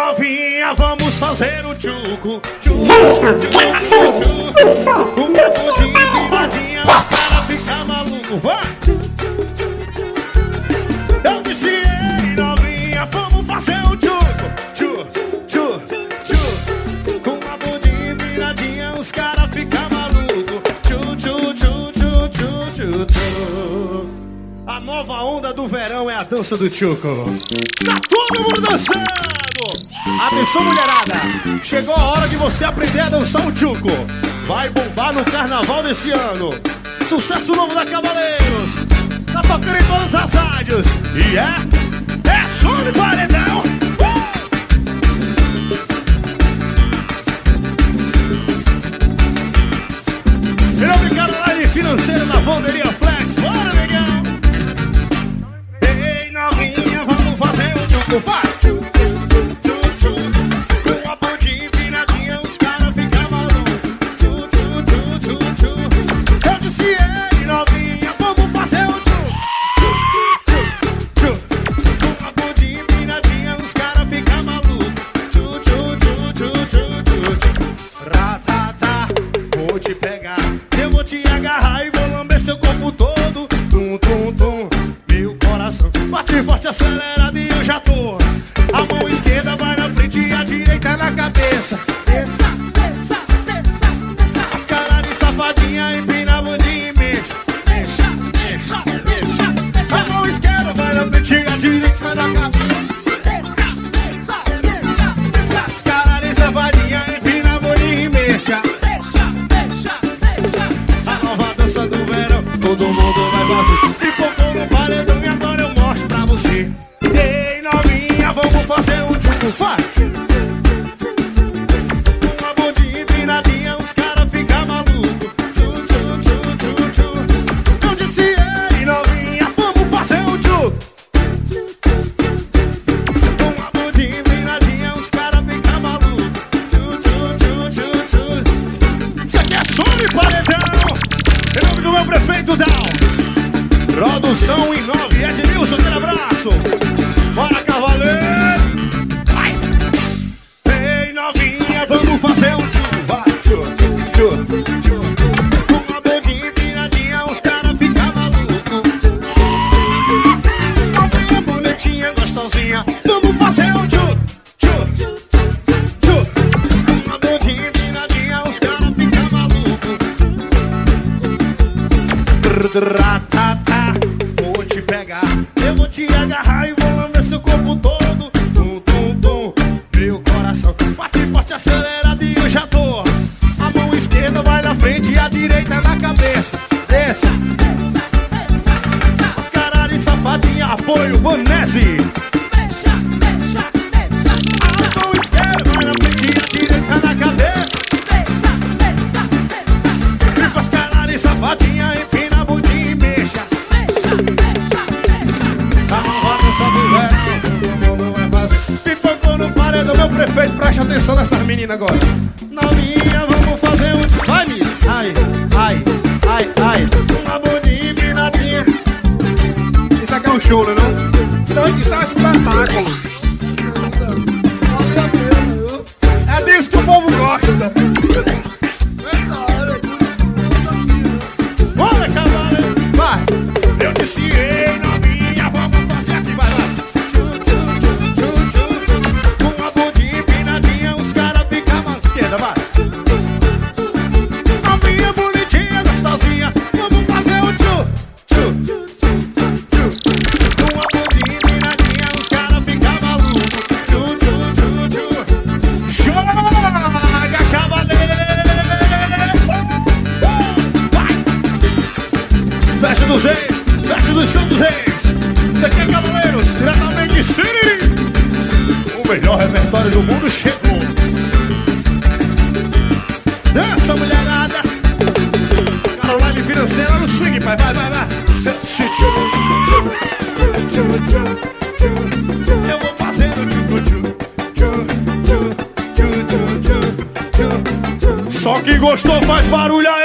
novinha, vamos fazer o tchucu. Tchucu, tchucu, tchucu. Um pouco de viradinha, os caras ficam malucos. Vai! Eu disse, ei, novinha, vamos fazer o tchucu. Tchucu, tchucu, tchucu. Com uma bundinha viradinha, os caras ficam malucos. Tchucu, tchucu, tchucu, tchucu, tchucu. A nova onda do verão é a dança do tchucu. Tá todo mundo dançando! Atenção, mulherada! Chegou a hora de você aprender a dançar o tchucu. Vai bombar no carnaval desse ano. Sucesso novo da Cavaleiros. Tá tocando em todas as rádios. E é som de paredão. Meu obrigado, Live Financeira na Vanderia Flex. Bora, negão! Ei, novinha, vamos fazer o tchucu. Vai! Forte, acelerado e eu já tô. A mão esquerda vai na frente e a direita na cabeça. Desça, desça, desça, desça. As caras de safadinha empina a bundinha e mexa. Mexa, mexa, mexa, mexa. A mão esquerda vai na frente e a direita na cabeça. Desça, desça, desça, desça. As caras de safadinha empina a bundinha e mexa. Deixa, deixa, deixa. A nova dança do verão, todo mundo vai fazer. Pipocou no paredão e agora eu mostro pra você. Ei, novinha, vamos fazer um tchucu. Vai! Uma bundinha empinadinha, os caras ficam malucos. Tchu, tchu, tchu, tchu, tchu. Eu disse, ei, novinha, vamos fazer um tchucu. Uma bundinha empinadinha, os caras ficam malucos. Tchu, tchu, tchu, tchu, tchu. Isso aqui é som de paredão. Em nome do meu prefeito Dal. Produção em 9, Ednilson, aquele abraço. Bora, cavaleiro. Vai. Ei, novinha, vamos fazer um tchucu. Vai, tchucu, tchucu, tchucu. Com uma bundinha empinadinha, os caras ficam malucos. Novinha, bonitinha, gostosinha, vamos fazer um tchucu, tchucu, tchucu. Com uma bundinha empinadinha, os caras ficam malucos. Vou te pegar, eu vou te agarrar e vou lamber seu corpo todo. Tum, tum, tum, meu coração bate forte, acelerado e eu já tô. A mão esquerda vai na frente e a direita na cabeça. Desça, desça, desça, desça. As caras de safadinha, apoio, Bonese. Deixa, deixa, deixa. A mão esquerda vai na frente e a direita na cabeça. Desça, desça, desça. E com as caras de safadinha, empina a bundinha e mexa. Pipocou no paredão, meu prefeito, preste atenção nessas meninas agora. Novinha, vamos fazer um... Vai, menina. Ai, ai, ai, ai. Uma bundinha empinadinha. Isso aqui é um show, né não? Isso é um espetáculo. É disso que o povo gosta. Bora, cavaleiro. Vai. Eu disse, ei, novinha, vamos fazer aqui, vai lá. Com a bundinha empinadinha, os caras ficam à esquerda, vai. Novinha, bonitinha, gostosinha, vamos fazer o tchu, tchu, tchu. Com a bundinha empinadinha, os caras ficam malucos. Tchu, tchu, tchu, tchu. Joga, cavaleiro. Vai. Festa dos reis. Festa dos Santos Reis. Isso aqui é Cavaleiros, diretamente de Siriri. O melhor repertório do mundo chegou. Dança, mulherada. Caroline Financeira no swing, pai. Vai, vai, vai. Eu vou fazer o tchucu. Só que gostou faz barulho aí.